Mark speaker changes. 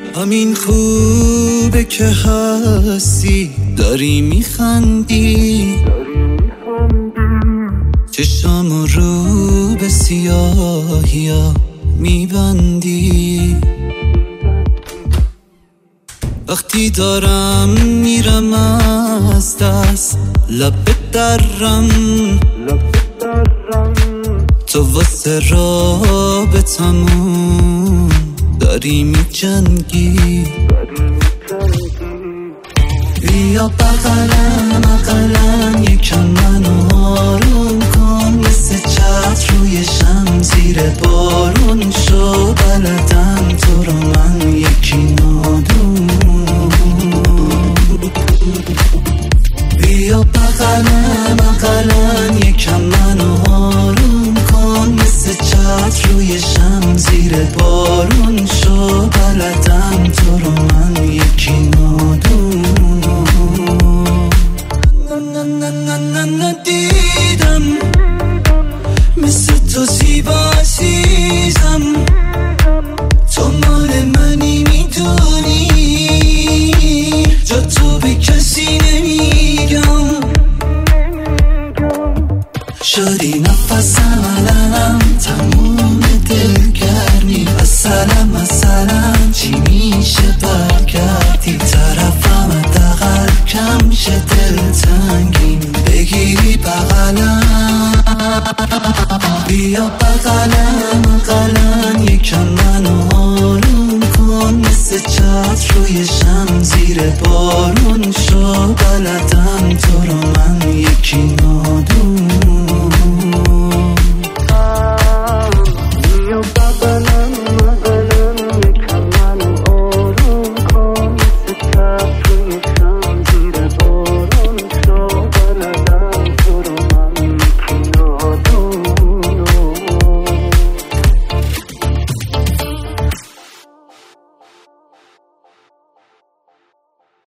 Speaker 1: همین خوبه که هستی، داری میخندی، چشامو رو به سیاهیا میبندی. وقتی دارم میرم از دست لب درم، تو واسه رابطمون داری میجنگی. بیا بغلم اقلم یکم منو آروم کن، مثل چتر روی شم زیر بارون شو، بلدم تو رو من یکی نادون. بیا بغلم اقلم یکم منو آروم کن، مثل چتر روی شم زیر بارون شو، بلدم تو رو من یکی نادون. ندیدم مثل تو زیبا عزیزم، تو مال منی میدونی، جا تو به کسی نمیگم. شدی نفسم علم تموم دلگرمی، مثلا چی میشه برگردی طرفم، حداقل کم شه دلتنگیم بگیری بغلم. بیا بغلم اقلم یکم منو آروم کن، مثل چتر روی شم زیر بارون شو، بلد